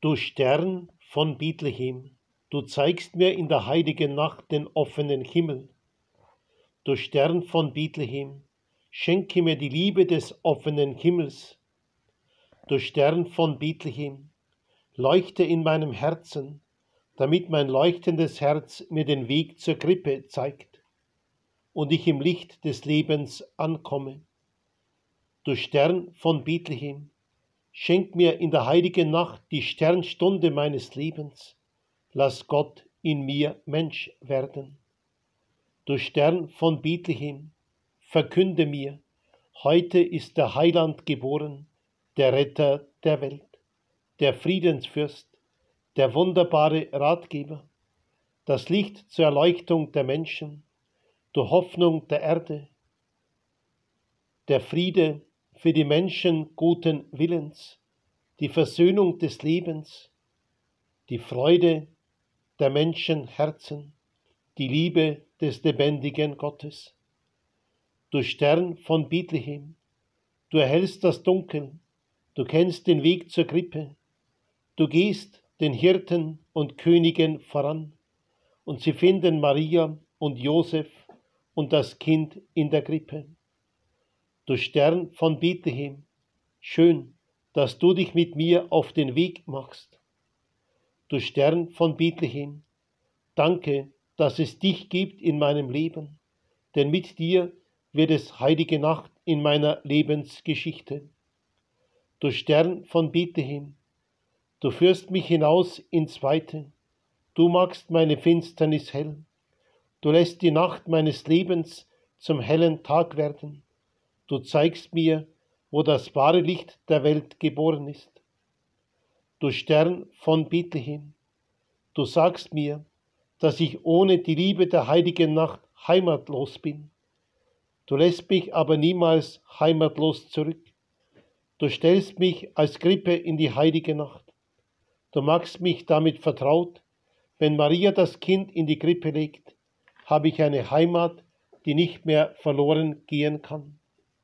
Du Stern von Bethlehem, du zeigst mir in der heiligen Nacht den offenen Himmel. Du Stern von Bethlehem, schenke mir die Liebe des offenen Himmels. Du Stern von Bethlehem, leuchte in meinem Herzen, damit mein leuchtendes Herz mir den Weg zur Krippe zeigt und ich im Licht des Lebens ankomme. Du Stern von Bethlehem, schenk mir in der heiligen Nacht die Sternstunde meines Lebens. Lass Gott in mir Mensch werden. Du Stern von Bethlehem, verkünde mir, heute ist der Heiland geboren, der Retter der Welt, der Friedensfürst, der wunderbare Ratgeber, das Licht zur Erleuchtung der Menschen, du Hoffnung der Erde, der Friede für die Menschen guten Willens, die Versöhnung des Lebens, die Freude der Menschen Herzen, die Liebe des lebendigen Gottes. Du Stern von Bethlehem, du erhellst das Dunkel, du kennst den Weg zur Krippe, du gehst den Hirten und Königen voran, und sie finden Maria und Josef und das Kind in der Krippe. Du Stern von Bethlehem, schön, dass du dich mit mir auf den Weg machst. Du Stern von Bethlehem, danke, dass es dich gibt in meinem Leben, denn mit dir wird es heilige Nacht in meiner Lebensgeschichte. Du Stern von Bethlehem, du führst mich hinaus ins Weite, du machst meine Finsternis hell, du lässt die Nacht meines Lebens zum hellen Tag werden, du zeigst mir, wo das wahre Licht der Welt geboren ist. Du Stern von Bethlehem, du sagst mir, dass ich ohne die Liebe der heiligen Nacht heimatlos bin. Du lässt mich aber niemals heimatlos zurück. Du stellst mich als Krippe in die heilige Nacht. Du machst mich damit vertraut, wenn Maria das Kind in die Krippe legt, habe ich eine Heimat, die nicht mehr verloren gehen kann.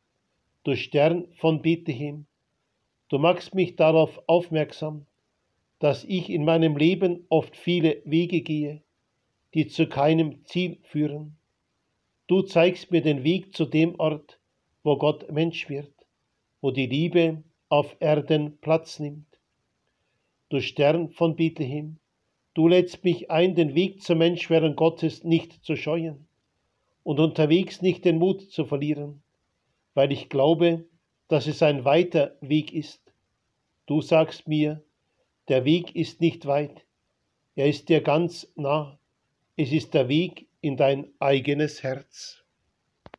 Du Stern von Bethlehem, du machst mich darauf aufmerksam, dass ich in meinem Leben oft viele Wege gehe, die zu keinem Ziel führen. Du zeigst mir den Weg zu dem Ort, wo Gott Mensch wird, wo die Liebe auf Erden Platz nimmt. Du Stern von Bethlehem, du lädst mich ein, den Weg zum Menschwerden Gottes nicht zu scheuen und unterwegs nicht den Mut zu verlieren, weil ich glaube, dass es ein weiter Weg ist. Du sagst mir, der Weg ist nicht weit, er ist dir ganz nah, es ist der Weg in dein eigenes Herz.